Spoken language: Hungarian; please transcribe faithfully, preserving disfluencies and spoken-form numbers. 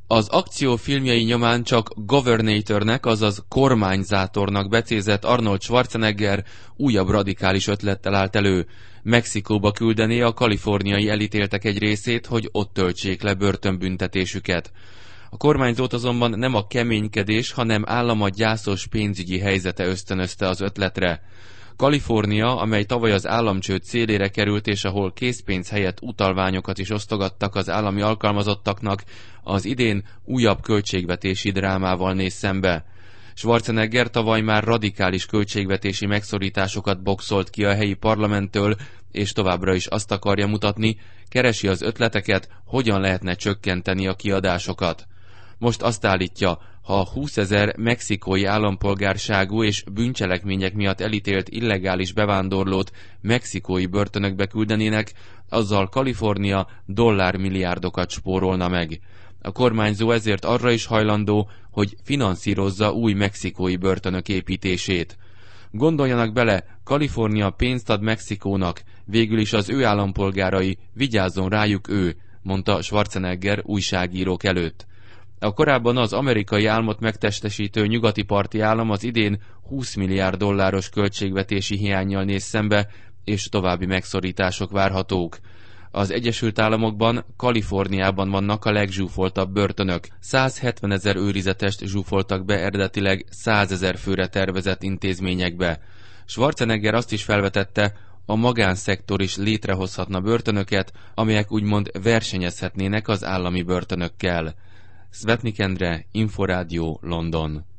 Az akció filmjei nyomán csak governatornek, azaz kormányzátornak becézett Arnold Schwarzenegger újabb radikális ötlettel állt elő. Mexikóba küldené a kaliforniai elítéltek egy részét, hogy ott töltsék le börtönbüntetésüket. A kormányzót azonban nem a keménykedés, hanem állama gyászos pénzügyi helyzete ösztönözte az ötletre. Kalifornia, amely tavaly az államcsőd szélére került, és ahol készpénz helyett utalványokat is osztogattak az állami alkalmazottaknak, az idén újabb költségvetési drámával néz szembe. Schwarzenegger tavaly már radikális költségvetési megszorításokat boxolt ki a helyi parlamenttől, és továbbra is azt akarja mutatni, keresi az ötleteket, hogyan lehetne csökkenteni a kiadásokat. Most azt állítja, ha húszezer mexikói állampolgárságú és bűncselekmények miatt elítélt illegális bevándorlót mexikói börtönökbe küldenének, azzal Kalifornia dollármilliárdokat spórolna meg. A kormányzó ezért arra is hajlandó, hogy finanszírozza új mexikói börtönök építését. Gondoljanak bele, Kalifornia pénzt ad Mexikónak, végül is az ő állampolgárai, vigyázzon rájuk ő, mondta Schwarzenegger újságírók előtt. A korábban az amerikai álmot megtestesítő nyugati parti állam az idén húsz milliárd dolláros költségvetési hiánnyal néz szembe, és további megszorítások várhatók. Az Egyesült Államokban, Kaliforniában vannak a legzsúfoltabb börtönök. száz hetvenezer őrizetest zsúfoltak be eredetileg százezer főre tervezett intézményekbe. Schwarzenegger azt is felvetette, a magánszektor is létrehozhatna börtönöket, amelyek úgymond versenyezhetnének az állami börtönökkel. Szvetnik Endre, Inforádió, London.